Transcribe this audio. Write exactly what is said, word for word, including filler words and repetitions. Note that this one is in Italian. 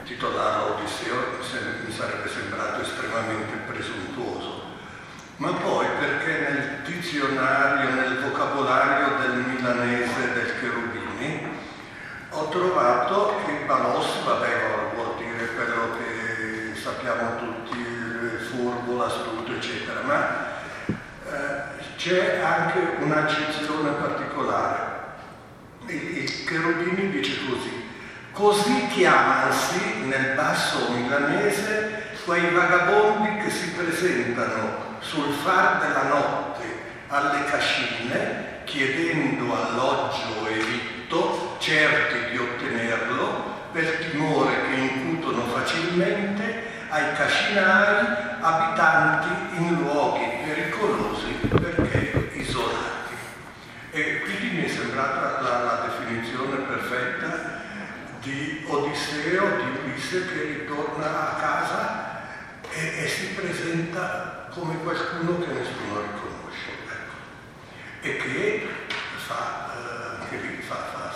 titolarlo Odisseo mi sarebbe sembrato estremamente presuntuoso, ma poi perché nel dizionario, nel vocabolario del milanese del Cherubini, ho trovato che Balos, vabbè, vuol dire quello che sappiamo tutti, furbo, astuto, eccetera, ma eh, c'è anche un'accezione particolare. Il, il Cherubini dice così: così chiamansi nel basso milanese quei vagabondi che si presentano sul far della notte alle cascine chiedendo alloggio e vitto, certi di ottenerlo per timore che incutono facilmente ai cascinai abitanti in luoghi pericolosi perché isolati. E quindi mi è sembrata la, la definizione perfetta di Odisseo, di Ulisse che ritorna a casa e, e si presenta come qualcuno che nessuno riconosce, ecco. E che fa, eh, anche lì fa, fa